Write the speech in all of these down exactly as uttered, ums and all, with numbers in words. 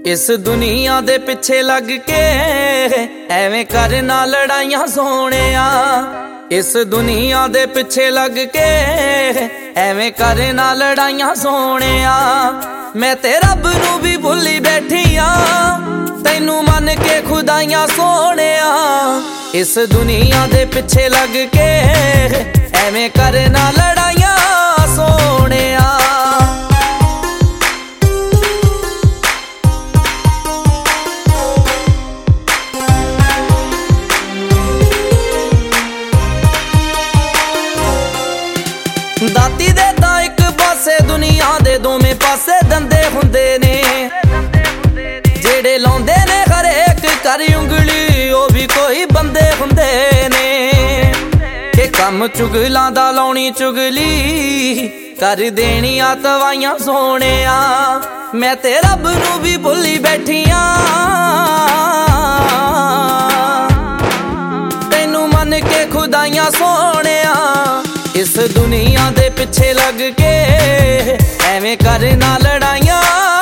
इस दुनिया दे पिछे लग के एवें करना लड़ाइयां सोहणिया। इस दुनिया दे पिछे लग के एवें करना लड़ाइयां सोहणिया। मैं ते रब नू भी भुली बैठी हाँ, तैनू मन के खुदाइयां सोहणिया। इस दुनिया दे पिछे लग के एवें करना लड़ाइयां सोहणिया। दाती दे तां इक पासे दुनिया दे दोवें पासे दंदे हुंदे ने। जेड़े लाउंदे ने हरेक करी उंगली ओ भी कोई बंदे हुंदे ने। के कम चुगलां दा लाउणी चुगली कर देणियां तवाइयां सोहणिया। मैं ते रब नू भी भुली बैठी हाँ, तैनू मन के खुदाइयां सोहणिया। इस दुनिया दे पिछे लग के एवें करना लड़ाइयां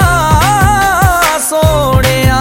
सोहणिया।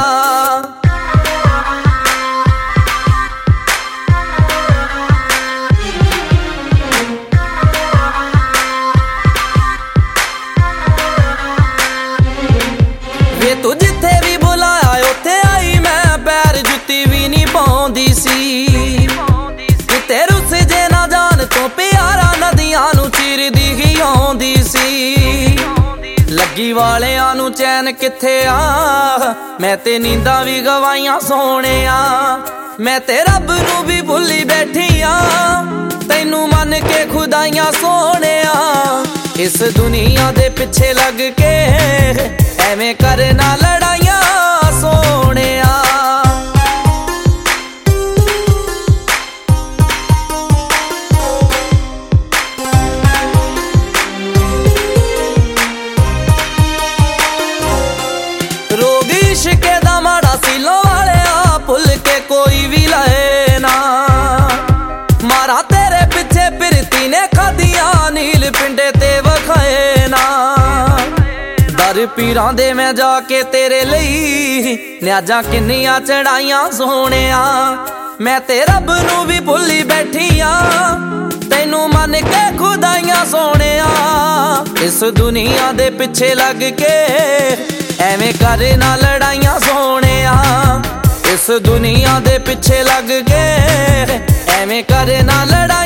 वे तू जिथे भी बुलाया उत्थे आई, मैं पैर जुत्ती भी नहीं पाउंदी सी। किते रुस जे ना जान तो प्यारा नदियां नू चीरदी ही आउंदी सी। लगी वालियां नू चैन किथे आ, मैं ते नींदां भी गवाइयां सोहणिया। मैं ते रब नू भी भुली बैठी हाँ, तैनू मन के खुदाइयां सोहणिया। इस दुनिया दे पिछे लग के एवें करना लड़ाइयां सोहणिया। रोग इश्के दा माड़ा सीलों वालिया भुल के कोई भी लाए ना। मारा तेरे पिछे फिरती ने खादियां नील पिंडे ते वखाए ना। दर पीरां दे मैं जाके तेरे लई न्याजां किन्नियां चढ़ाइयां सोहणिया। मैं ते रब नू भी भुली बैठी हाँ, तैनू मन के खुदाइयां सोहणिया। इस दुनिया दे पिछे लग के एवें करना लड़ाइयां सोहणिया। इस दुनिया दे पिछे लग के एवें करना लड़ाइयां